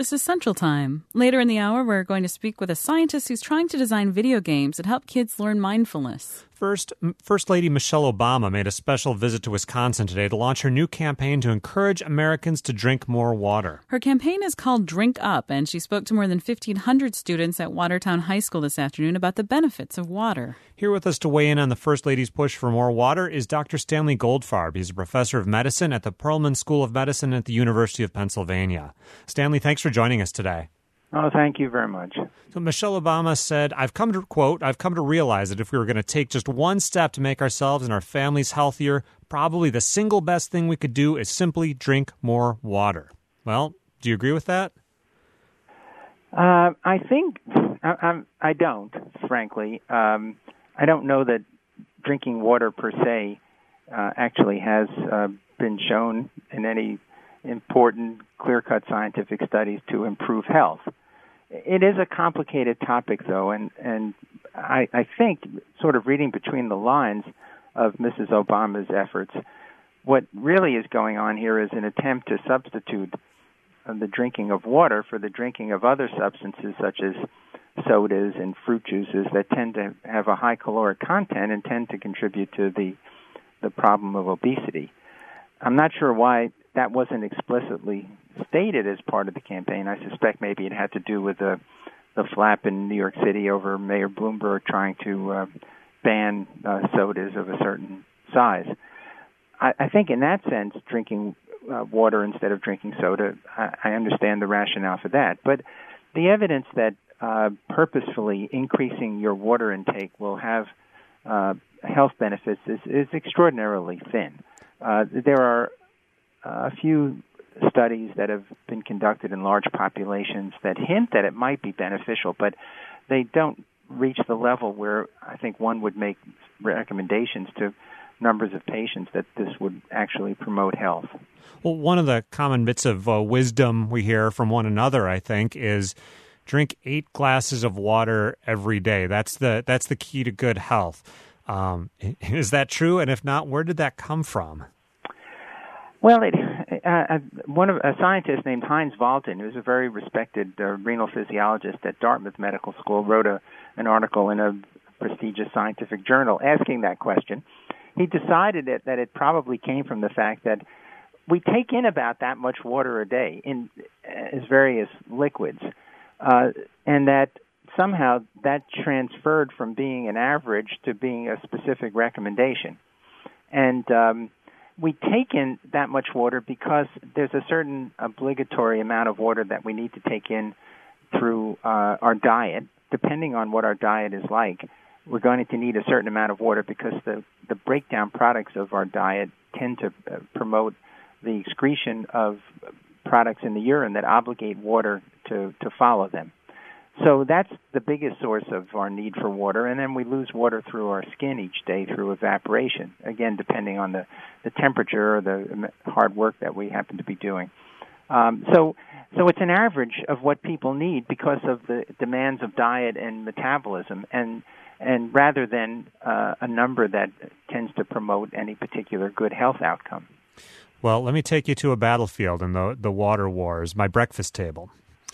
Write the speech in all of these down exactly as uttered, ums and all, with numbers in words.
This is Central Time. Later in the hour, we're going to speak with a scientist who's trying to design video games that help kids learn mindfulness. First, First Lady Michelle Obama made a special visit to Wisconsin today to launch her new campaign to encourage Americans to drink more water. Her campaign is called Drink Up, and she spoke to more than fifteen hundred students at Watertown High School this afternoon about the benefits of water. Here with us to weigh in on the First Lady's push for more water is Doctor Stanley Goldfarb. He's a professor of medicine at the Perelman School of Medicine at the University of Pennsylvania. Stanley, thanks for joining us today. Oh, thank you very much. So Michelle Obama said, I've come to, quote, I've come to realize that if we were going to take just one step to make ourselves and our families healthier, probably the single best thing we could do is simply drink more water. Well, do you agree with that? Uh, I think, I, I'm, I don't, frankly. Um, I don't know that drinking water per se uh, actually has uh, been shown in any important, clear-cut scientific studies to improve health. It is a complicated topic, though, and, and I, I think, sort of reading between the lines of Missus Obama's efforts, what really is going on here is an attempt to substitute the drinking of water for the drinking of other substances such as sodas and fruit juices that tend to have a high caloric content and tend to contribute to the the problem of obesity. I'm not sure why that wasn't explicitly stated as part of the campaign. I suspect maybe it had to do with the the flap in New York City over Mayor Bloomberg trying to uh, ban uh, sodas of a certain size. I, I think in that sense, drinking uh, water instead of drinking soda, I, I understand the rationale for that. But the evidence that uh, purposefully increasing your water intake will have uh, health benefits is, is extraordinarily thin. Uh, there are a few studies that have been conducted in large populations that hint that it might be beneficial, but they don't reach the level where I think one would make recommendations to numbers of patients that this would actually promote health. Well, one of the common bits of uh, wisdom we hear from one another, I think, is drink eight glasses of water every day. That's the that's the key to good health. Um, is that true? And if not, where did that come from? Well, it, uh, one of a scientist named Heinz Walton, who's a very respected uh, renal physiologist at Dartmouth Medical School, wrote a, an article in a prestigious scientific journal asking that question. He decided it, that it probably came from the fact that we take in about that much water a day in as various liquids, uh, and that somehow that transferred from being an average to being a specific recommendation. And um, we take in that much water because there's a certain obligatory amount of water that we need to take in through uh, our diet. Depending on what our diet is like, we're going to need a certain amount of water because the, the breakdown products of our diet tend to uh, promote the excretion of products in the urine that obligate water to, to follow them. So that's the biggest source of our need for water, and then we lose water through our skin each day through evaporation, again, depending on the, the temperature or the hard work that we happen to be doing. Um, so so it's an average of what people need because of the demands of diet and metabolism, and and rather than uh, a number that tends to promote any particular good health outcome. Well, let me take you to a battlefield in the, the water wars, my breakfast table.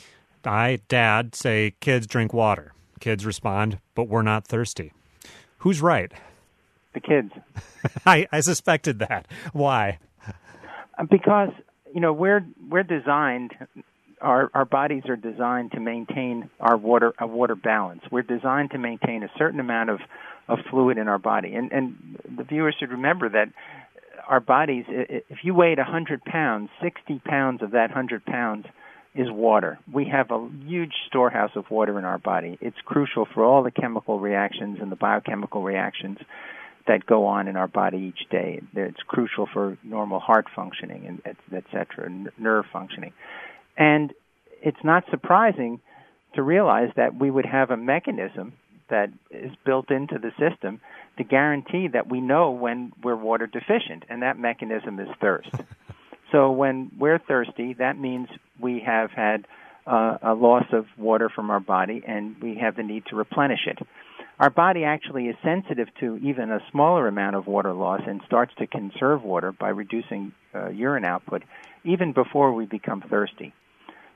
I, Dad, say, kids drink water. Kids respond, but we're not thirsty. Who's right? The kids. I, I suspected that. Why? Because, you know, we're we're designed, our our bodies are designed to maintain our water a water balance. We're designed to maintain a certain amount of, of fluid in our body. And, and the viewers should remember that our bodies, if you weighed one hundred pounds, sixty pounds of that one hundred pounds is water. We have a huge storehouse of water in our body. It's crucial for all the chemical reactions and the biochemical reactions that go on in our body each day. It's crucial for normal heart functioning, and et cetera, nerve functioning. And it's not surprising to realize that we would have a mechanism that is built into the system to guarantee that we know when we're water deficient, and that mechanism is thirst. So when we're thirsty, that means we have had uh, a loss of water from our body, and we have the need to replenish it. Our body actually is sensitive to even a smaller amount of water loss and starts to conserve water by reducing uh, urine output even before we become thirsty.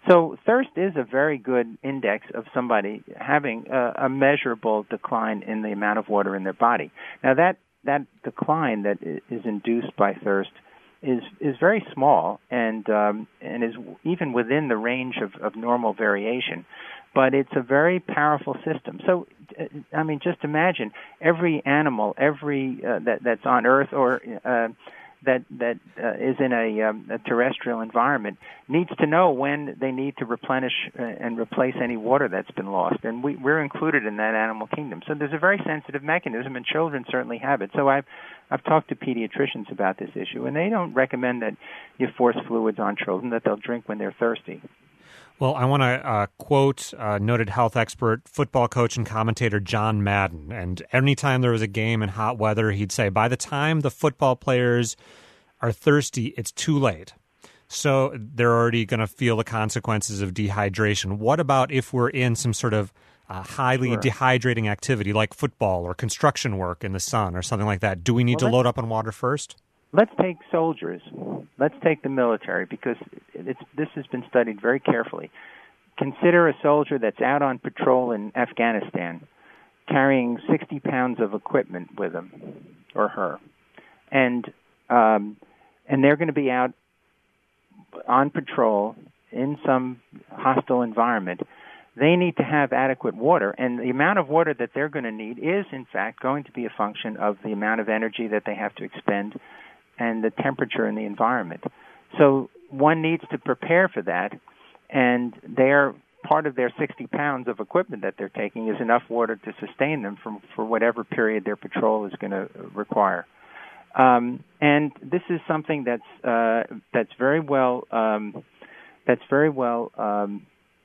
So thirst is a very good index of somebody having a, a measurable decline in the amount of water in their body. Now, that, that decline that is induced by thirst is is very small and um, and is even within the range of, of normal variation. But it's a very powerful system. So, I mean, just imagine every animal, every uh, that that's on Earth or uh, that that uh, is in a, um, a terrestrial environment needs to know when they need to replenish uh, and replace any water that's been lost. And we, we're included in that animal kingdom. So there's a very sensitive mechanism, and children certainly have it. So I've I've talked to pediatricians about this issue, and they don't recommend that you force fluids on children, that they'll drink when they're thirsty. Well, I want to uh, quote uh, noted health expert, football coach, and commentator John Madden. And anytime there was a game in hot weather, he'd say, by the time the football players are thirsty, it's too late. So they're already going to feel the consequences of dehydration. What about if we're in some sort of uh, highly sure. dehydrating activity like football or construction work in the sun or something like that? Do we need well, to load up on water first? Let's take soldiers. Let's take the military, because it's, this has been studied very carefully. Consider a soldier that's out on patrol in Afghanistan carrying sixty pounds of equipment with him or her. And um, and they're going to be out on patrol in some hostile environment. They need to have adequate water, and the amount of water that they're going to need is, in fact, going to be a function of the amount of energy that they have to expend and the temperature in the environment. So one needs to prepare for that, and their part of their sixty pounds of equipment that they're taking is enough water to sustain them for, for whatever period their patrol is going to require. Um, and this is something that's uh, that's very well um, that's very well um,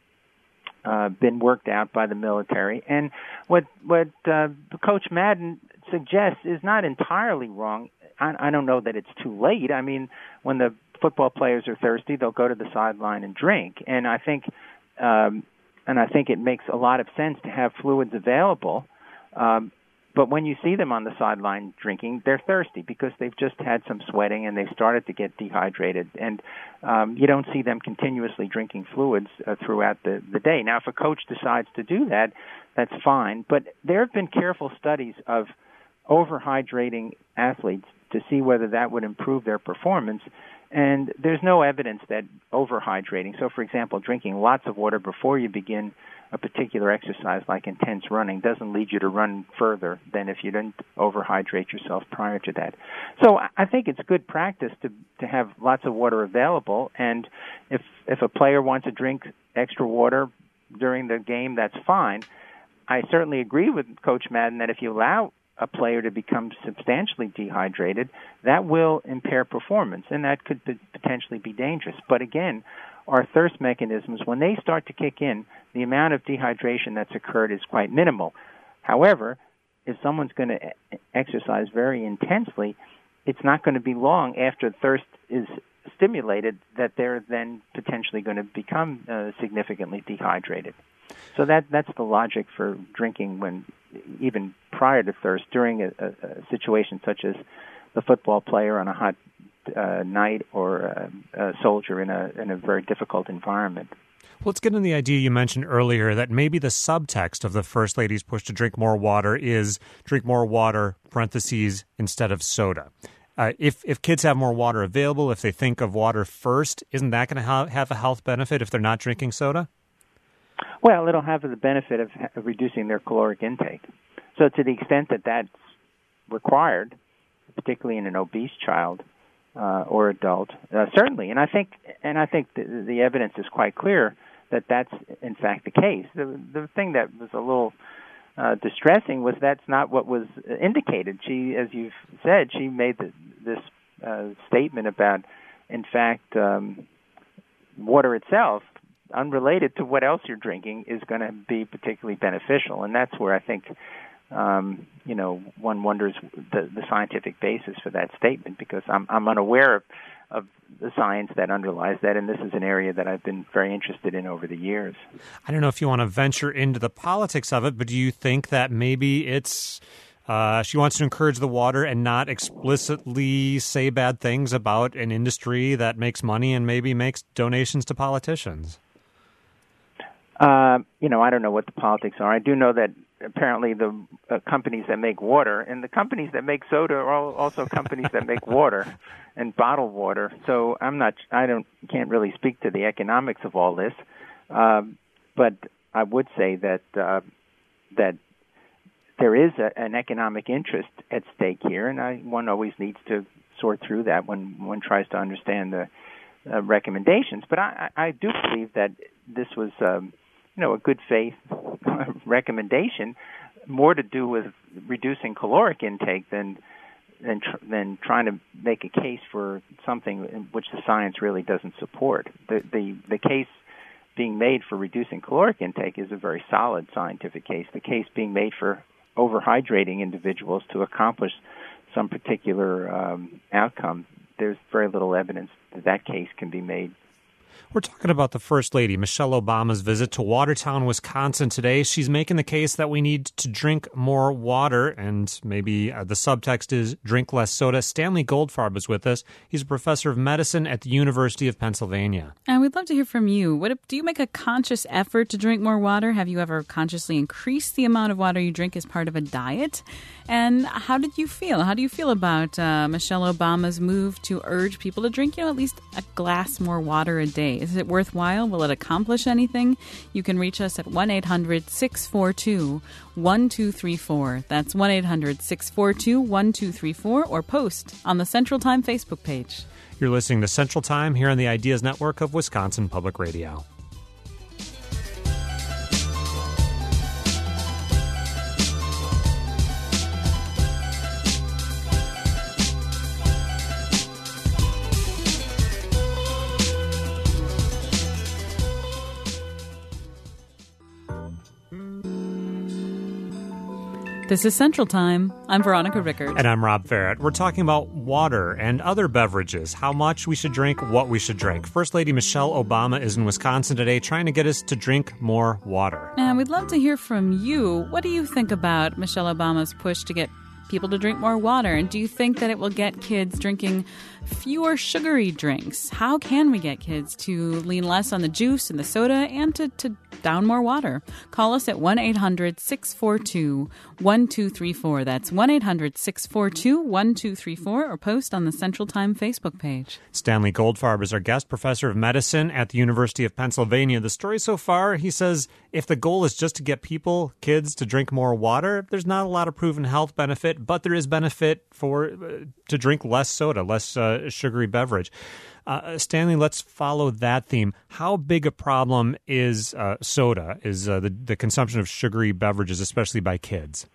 uh, been worked out by the military. And what what uh, Coach Madden suggests is not entirely wrong. I, I don't know that it's too late. I mean, when the football players are thirsty, they'll go to the sideline and drink. And I think, um, and I think it makes a lot of sense to have fluids available. Um, but when you see them on the sideline drinking, they're thirsty because they've just had some sweating and they've started to get dehydrated. And um, you don't see them continuously drinking fluids uh, throughout the, the day. Now, if a coach decides to do that, that's fine. But there have been careful studies of overhydrating athletes to see whether that would improve their performance. And there's no evidence that overhydrating, so for example, drinking lots of water before you begin a particular exercise like intense running, doesn't lead you to run further than if you didn't overhydrate yourself prior to that. So I think it's good practice to to have lots of water available, and if if a player wants to drink extra water during the game, that's fine. I certainly agree with Coach Madden that if you allow a player to become substantially dehydrated, that will impair performance, and that could potentially be dangerous. But again, our thirst mechanisms, when they start to kick in, the amount of dehydration that's occurred is quite minimal. However, if someone's going to exercise very intensely, it's not going to be long after thirst is stimulated that they're then potentially going to become uh, significantly dehydrated. So that that's the logic for drinking when even prior to thirst during a, a, a situation such as the football player on a hot uh, night or a, a soldier in a in a very difficult environment. Well, let's get into the idea you mentioned earlier that maybe the subtext of the First Lady's push to drink more water is drink more water, parentheses, instead of soda. Uh, if if kids have more water available, if they think of water first, isn't that going to ha- have a health benefit if they're not drinking soda? Well, it'll have the benefit of, of reducing their caloric intake. So to the extent that that's required, particularly in an obese child uh, or adult, uh, certainly. And I think and I think the, the evidence is quite clear that that's in fact the case. The, the thing that was a little uh, distressing was that's not what was indicated. She, as you've said, she made the, this uh, statement about, in fact, um, water itself, unrelated to what else you're drinking, is going to be particularly beneficial. And that's where I think, um, you know, one wonders the, the scientific basis for that statement, because I'm, I'm unaware of, of the science that underlies that, and this is an area that I've been very interested in over the years. I don't know if you want to venture into the politics of it, but do you think that maybe it's Uh, she wants to encourage the water and not explicitly say bad things about an industry that makes money and maybe makes donations to politicians? Uh, you know, I don't know what the politics are. I do know that apparently the uh, companies that make water and the companies that make soda are all also companies that make water and bottle water. So I'm not, I don't, can't really speak to the economics of all this. Um, but I would say that uh, that there is a, an economic interest at stake here, and I, one always needs to sort through that when one tries to understand the uh, recommendations. But I, I do believe that this was, um, you know, a good faith recommendation, more to do with reducing caloric intake than than tr- than trying to make a case for something in which the science really doesn't support. The the the case being made for reducing caloric intake is a very solid scientific case. The case being made for overhydrating individuals to accomplish some particular um, outcome, there's very little evidence that that case can be made. We're talking about the First Lady, Michelle Obama's visit to Watertown, Wisconsin today. She's making the case that we need to drink more water, and maybe uh, the subtext is drink less soda. Stanley Goldfarb is with us. He's a professor of medicine at the University of Pennsylvania. And we'd love to hear from you. What do you make a conscious effort to drink more water? Have you ever consciously increased the amount of water you drink as part of a diet? And how did you feel? How do you feel about uh, Michelle Obama's move to urge people to drink, you know, at least a glass more water a day? Is it worthwhile? Will it accomplish anything? You can reach us at one eight hundred six four two one two three four. That's one eight hundred six four two one two three four, or post on the Central Time Facebook page. You're listening to Central Time here on the Ideas Network of Wisconsin Public Radio. This is Central Time. I'm Veronica Rickert. And I'm Rob Farrett. We're talking about water and other beverages, how much we should drink, what we should drink. First Lady Michelle Obama is in Wisconsin today trying to get us to drink more water. And we'd love to hear from you. What do you think about Michelle Obama's push to get people to drink more water? And do you think that it will get kids drinking fewer sugary drinks? How can we get kids to lean less on the juice and the soda and to, to down more water? Call us at one eight hundred six four two one two three four. That's one eight hundred six four two one two three four, or post on the Central Time Facebook page. Stanley Goldfarb is our guest professor of medicine at the University of Pennsylvania. The story so far, he says, if the goal is just to get people, kids, to drink more water, there's not a lot of proven health benefit, but there is benefit for uh, to drink less soda, less uh, sugary beverage. Uh, Stanley, let's follow that theme. How big a problem is uh, soda, is uh, the, the consumption of sugary beverages, especially by kids?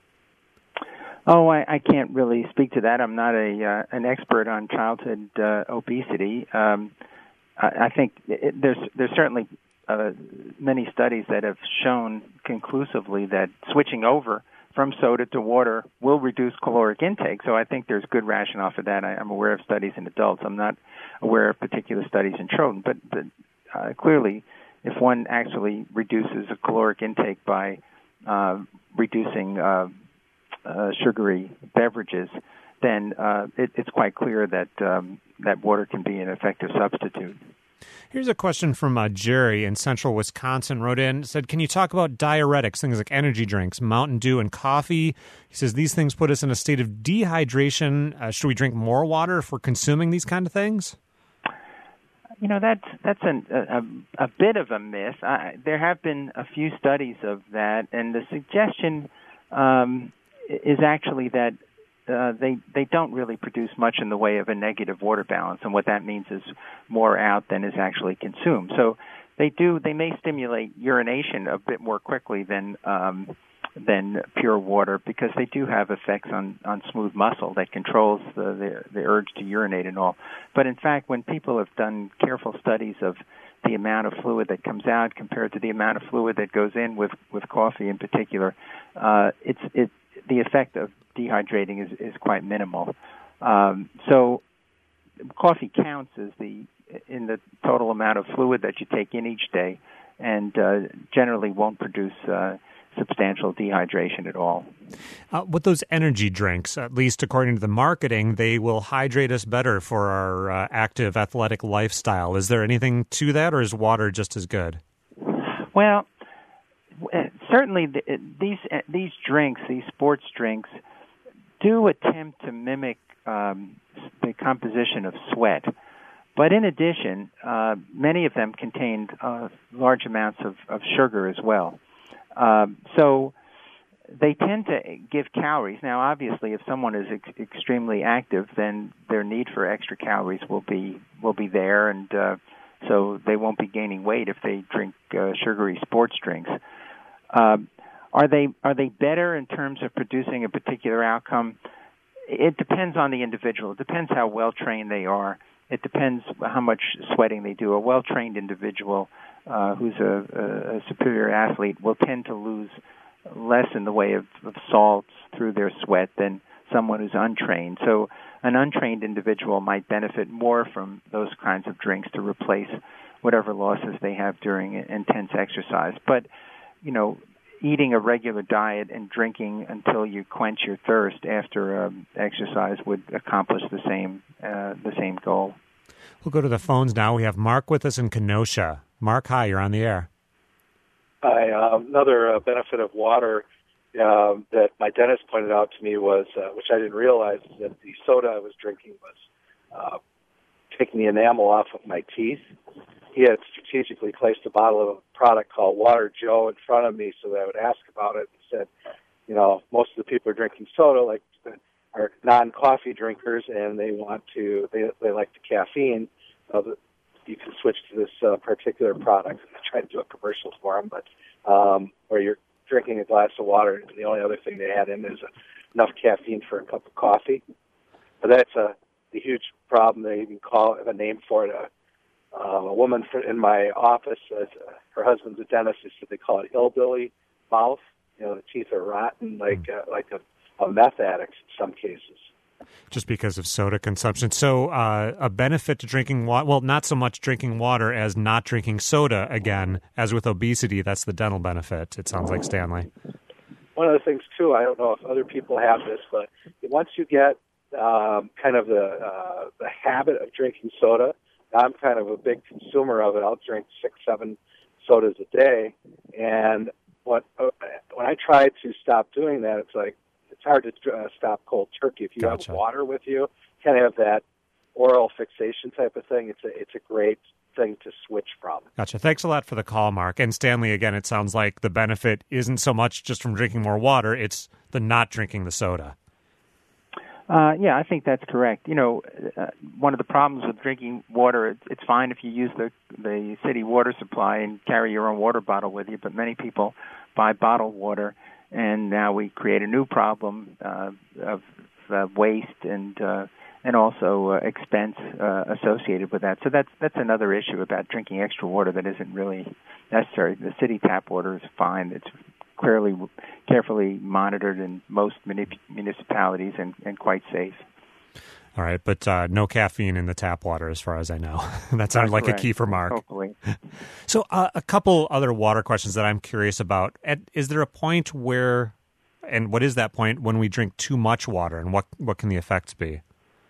Oh, I, I can't really speak to that. I'm not a uh, an expert on childhood uh, obesity. Um, I, I think it, there's there's certainly uh, many studies that have shown conclusively that switching over from soda to water will reduce caloric intake. So I think there's good rationale for that. I, I'm aware of studies in adults. I'm not aware of particular studies in children. But, but uh, clearly, if one actually reduces a caloric intake by uh, reducing uh, uh, sugary beverages, then uh, it, it's quite clear that um, that water can be an effective substitute. Here's a question from uh, Jerry in central Wisconsin. Wrote in, said, can you talk about diuretics, things like energy drinks, Mountain Dew, and coffee? He says these things put us in a state of dehydration. Uh, should we drink more water if we're consuming these kind of things? You know, that's that's an, a, a bit of a myth. I, there have been a few studies of that, and the suggestion um, is actually that Uh, they they don't really produce much in the way of a negative water balance, and what that means is more out than is actually consumed. So they do they may stimulate urination a bit more quickly than um, than pure water, because they do have effects on, on smooth muscle that controls the, the the urge to urinate and all. But in fact, when people have done careful studies of the amount of fluid that comes out compared to the amount of fluid that goes in with, with coffee in particular, uh, it's it the effect of dehydrating is, is quite minimal. Um, so coffee counts as the in the total amount of fluid that you take in each day, and uh, generally won't produce uh, substantial dehydration at all. Uh, with those energy drinks, at least according to the marketing, they will hydrate us better for our uh, active athletic lifestyle. Is there anything to that, or is water just as good? Well, certainly the, these these drinks, these sports drinks, do attempt to mimic um, the composition of sweat. But in addition, uh, many of them contain uh, large amounts of, of sugar as well. Um, so they tend to give calories. Now, obviously, if someone is ex- extremely active, then their need for extra calories will be will be there, and uh, so they won't be gaining weight if they drink uh, sugary sports drinks. Um, are they are they better in terms of producing a particular outcome? It depends on the individual. It depends how well trained they are. It depends how much sweating they do. A well trained individual uh, who's a, a superior athlete will tend to lose less in the way of, of salts through their sweat than someone who's untrained. So an untrained individual might benefit more from those kinds of drinks to replace whatever losses they have during intense exercise. But, you know, eating a regular diet and drinking until you quench your thirst after um, exercise would accomplish the same uh, the same goal. We'll go to the phones now. We have Mark with us in Kenosha. Mark, hi, you're on the air. Hi. Uh, another uh, benefit of water uh, that my dentist pointed out to me was, uh, which I didn't realize, is that the soda I was drinking was uh, taking the enamel off of my teeth. He had strategically placed a bottle of a product called Water Joe in front of me so that I would ask about it. He said, you know, most of the people are drinking soda, like are non-coffee drinkers, and they want to, they they like the caffeine. Uh, you can switch to this uh, particular product. I tried to do a commercial for them, but um, where you're drinking a glass of water, and the only other thing they add in is enough caffeine for a cup of coffee. But that's a, a huge problem. They even call have a name for it. A, uh, a woman in my office, uh, her husband's a dentist, so they call it hillbilly mouth. You know, the teeth are rotten, like uh, like a, a meth addict in some cases. Just because of soda consumption. So uh, a benefit to drinking water, well, not so much drinking water as not drinking soda, again, as with obesity, that's the dental benefit, it sounds like, Stanley. One of the things, too, I don't know if other people have this, but once you get um, kind of the, uh, the habit of drinking soda, I'm kind of a big consumer of it. I'll drink six, seven sodas a day, and what, uh, when I try to stop doing that, it's like, it's hard to uh, stop cold turkey. If you Gotcha. have water with you, kind of have that oral fixation type of thing, it's a, it's a great thing to switch from. Gotcha. Thanks a lot for the call, Mark. And Stanley, again, it sounds like the benefit isn't so much just from drinking more water, it's the not drinking the soda. Uh, yeah, I think that's correct. You know, uh, one of the problems with drinking water, it's, it's fine if you use the the city water supply and carry your own water bottle with you, but many people buy bottled water, and now we create a new problem uh, of uh, waste and uh, and also uh, expense uh, associated with that. So that's that's another issue about drinking extra water that isn't really necessary. The city tap water is fine. It's clearly, carefully monitored in most munip- municipalities and, and quite safe. All right, but uh, no caffeine in the tap water as far as I know. That sounded like correct. a key for Mark. Hopefully. So uh, a couple other water questions that I'm curious about. Ed, is there a point where, and what is that point when we drink too much water, and what, what can the effects be?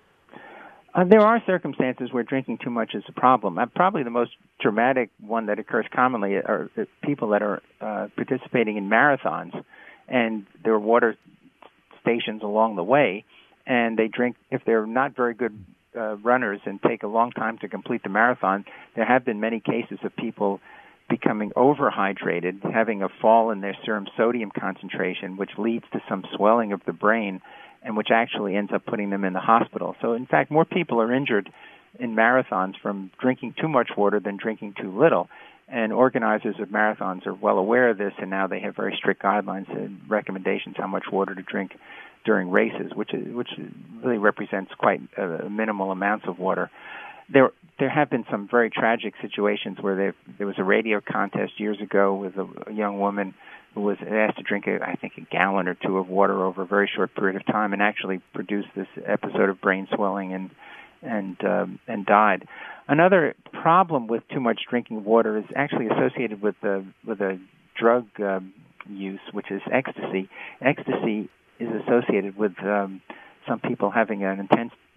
Uh, there are circumstances where drinking too much is a problem. Uh, probably the most dramatic one that occurs commonly are the people that are uh, participating in marathons, and there are water stations along the way, and they drink, if they're not very good uh, runners and take a long time to complete the marathon, there have been many cases of people becoming overhydrated, having a fall in their serum sodium concentration, which leads to some swelling of the brain, and which actually ends up putting them in the hospital. So, in fact, more people are injured in marathons from drinking too much water than drinking too little. And organizers of marathons are well aware of this, and now they have very strict guidelines and recommendations how much water to drink during races, which is, which really represents quite uh, minimal amounts of water. There there have been some very tragic situations where there was a radio contest years ago with a, a young woman who was asked to drink, a, I think, a gallon or two of water over a very short period of time, and actually produced this episode of brain swelling and and um, and died. Another problem with too much drinking water is actually associated with the with a drug um, use, which is ecstasy. Ecstasy is associated with um, some people having an intense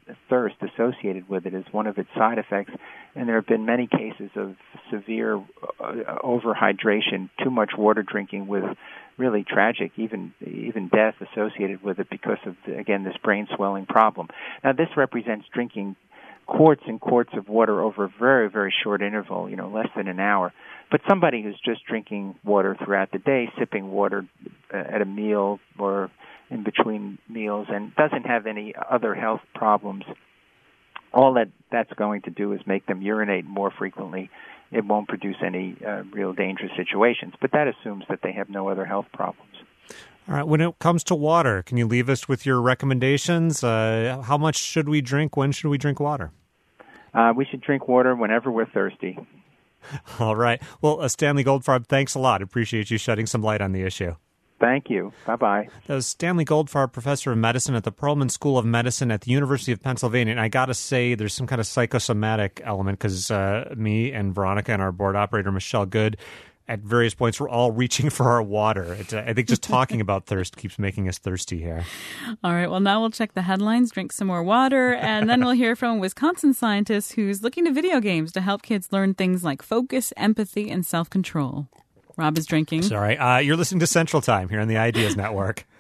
thirst associated with it as one of its side effects. And there have been many cases of severe uh, overhydration, too much water drinking with really tragic, even even death associated with it because of, again, this brain swelling problem. Now, this represents drinking quarts and quarts of water over a very, very short interval, you know, less than an hour. But somebody who's just drinking water throughout the day, sipping water at a meal or in between meals and doesn't have any other health problems, all that that's going to do is make them urinate more frequently. It won't produce any uh, real dangerous situations, but that assumes that they have no other health problems. All right. When it comes to water, can you leave us with your recommendations? Uh, how much should we drink? When should we drink water? Uh, we should drink water whenever we're thirsty. All right. Well, uh, Stanley Goldfarb, thanks a lot. Appreciate you shedding some light on the issue. Thank you. Bye-bye. That was Stanley Goldfarb, professor of medicine at the Perelman School of Medicine at the University of Pennsylvania. And I got to say, there's some kind of psychosomatic element because uh, me and Veronica and our board operator, Michelle Good, at various points, we're all reaching for our water. It, uh, I think just talking about thirst keeps making us thirsty here. All right. Well, now we'll check the headlines, drink some more water, and then we'll hear from a Wisconsin scientist who's looking to video games to help kids learn things like focus, empathy, and self-control. Rob is drinking. Sorry. Uh, you're listening to Central Time here on the Ideas Network.